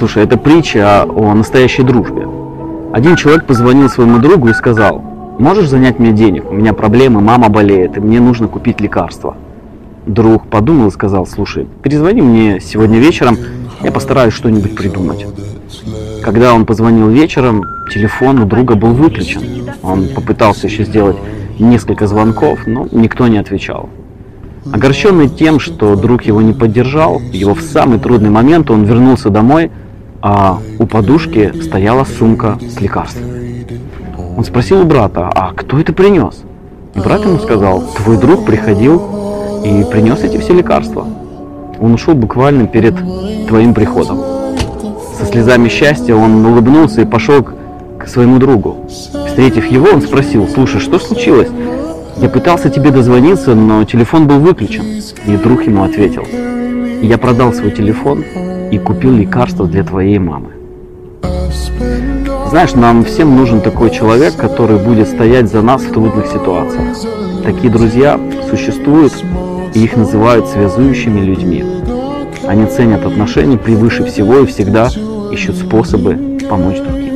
Слушай, это притча о настоящей дружбе. Один человек позвонил своему другу и сказал: «Можешь занять мне денег? У меня проблемы, мама болеет, и мне нужно купить лекарства». Друг подумал и сказал: «Слушай, перезвони мне сегодня вечером, я постараюсь что-нибудь придумать». Когда он позвонил вечером, телефон у друга был выключен. Он попытался еще сделать несколько звонков, но никто не отвечал. Огорченный тем, что друг его не поддержал, в самый трудный момент он вернулся домой, а у подушки стояла сумка с лекарствами. Он спросил у брата: «А кто это принес?» И брат ему сказал: «Твой друг приходил и принес эти все лекарства. Он ушел буквально перед твоим приходом». Со слезами счастья он улыбнулся и пошел к своему другу. Встретив его, он спросил: «Слушай, что случилось? Я пытался тебе дозвониться, но телефон был выключен». И друг ему ответил: «Я продал свой телефон и купил лекарства для твоей мамы». Знаешь, нам всем нужен такой человек, который будет стоять за нас в трудных ситуациях. Такие друзья существуют, и их называют связующими людьми. Они ценят отношения превыше всего и всегда ищут способы помочь другим.